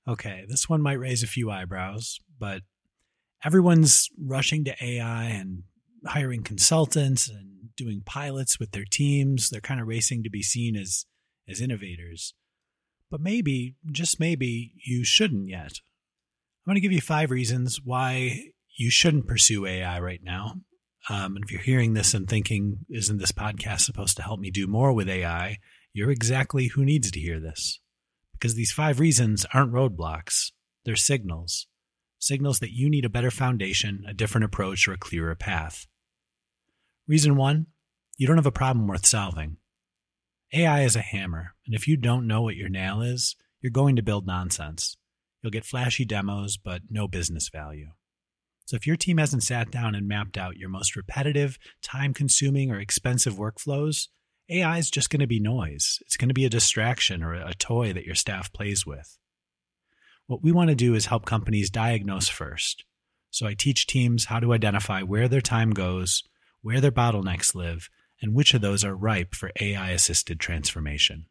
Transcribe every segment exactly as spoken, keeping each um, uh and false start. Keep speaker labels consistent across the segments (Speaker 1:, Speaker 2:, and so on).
Speaker 1: Okay, this one might raise a few eyebrows, but everyone's rushing to A I and hiring consultants and doing pilots with their teams. They're kind of racing to be seen as, as innovators. But maybe, just maybe, you shouldn't yet. I'm going to give you five reasons why you shouldn't pursue A I right now. Um, and if you're hearing this and thinking, isn't this podcast supposed to help me do more with A I? You're exactly who needs to hear this. Because these five reasons aren't roadblocks. They're signals. Signals that you need a better foundation, a different approach, or a clearer path. Reason one, you don't have a problem worth solving. A I is a hammer, and if you don't know what your nail is, you're going to build nonsense. You'll get flashy demos, but no business value. So if your team hasn't sat down and mapped out your most repetitive, time-consuming, or expensive workflows, A I is just going to be noise. It's going to be a distraction or a toy that your staff plays with. What we want to do is help companies diagnose first. So I teach teams how to identify where their time goes, where their bottlenecks live, and which of those are ripe for A I-assisted transformation.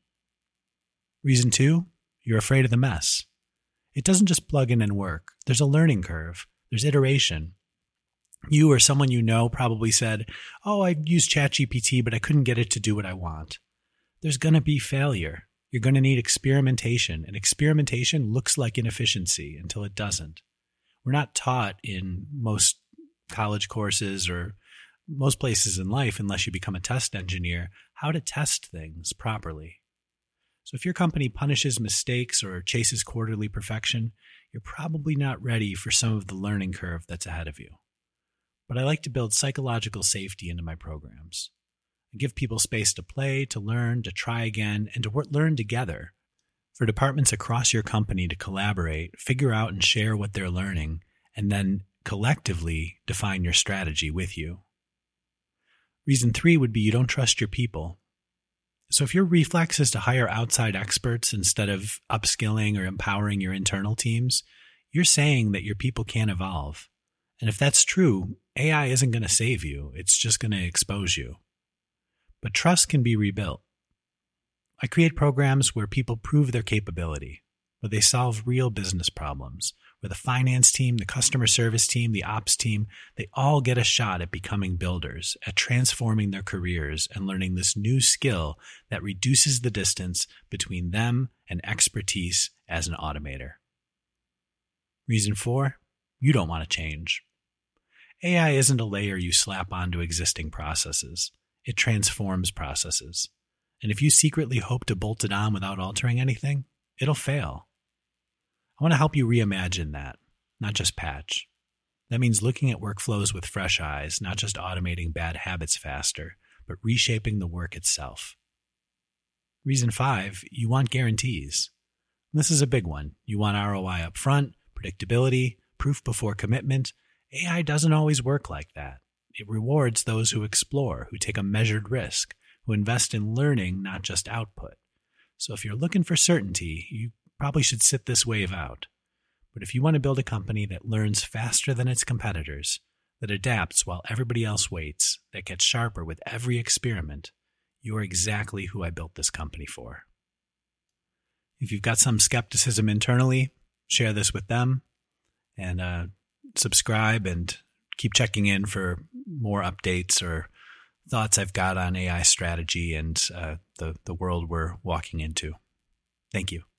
Speaker 1: Reason two, you're afraid of the mess. It doesn't just plug in and work. There's a learning curve. There's iteration. You or someone you know probably said, oh, I used ChatGPT, but I couldn't get it to do what I want. There's going to be failure. You're going to need experimentation, and experimentation looks like inefficiency until it doesn't. We're not taught in most college courses or most places in life, unless you become a test engineer, how to test things properly. So if your company punishes mistakes or chases quarterly perfection, you're probably not ready for some of the learning curve that's ahead of you. But I like to build psychological safety into my programs. I give people space to play, to learn, to try again, and to work, learn together. For departments across your company to collaborate, figure out and share what they're learning, and then collectively define your strategy with you. Reason three would be you don't trust your people. So if your reflex is to hire outside experts instead of upskilling or empowering your internal teams, you're saying that your people can't evolve. And if that's true, A I isn't going to save you. It's just going to expose you. But trust can be rebuilt. I create programs where people prove their capability, where they solve real business problems, where the finance team, the customer service team, the ops team, they all get a shot at becoming builders, at transforming their careers and learning this new skill that reduces the distance between them and expertise as an automator. Reason four, you don't want to change. A I isn't a layer you slap onto existing processes. It transforms processes. And if you secretly hope to bolt it on without altering anything, it'll fail. I want to help you reimagine that, not just patch. That means looking at workflows with fresh eyes, not just automating bad habits faster, but reshaping the work itself. Reason five, you want guarantees. This is a big one. You want R O I up front, predictability, proof before commitment. A I doesn't always work like that. It rewards those who explore, who take a measured risk, who invest in learning, not just output. So if you're looking for certainty, you probably should sit this wave out. But if you want to build a company that learns faster than its competitors, that adapts while everybody else waits, that gets sharper with every experiment, you're exactly who I built this company for. If you've got some skepticism internally, share this with them, and uh, subscribe and keep checking in for more updates or thoughts I've got on A I strategy and uh, the, the world we're walking into. Thank you.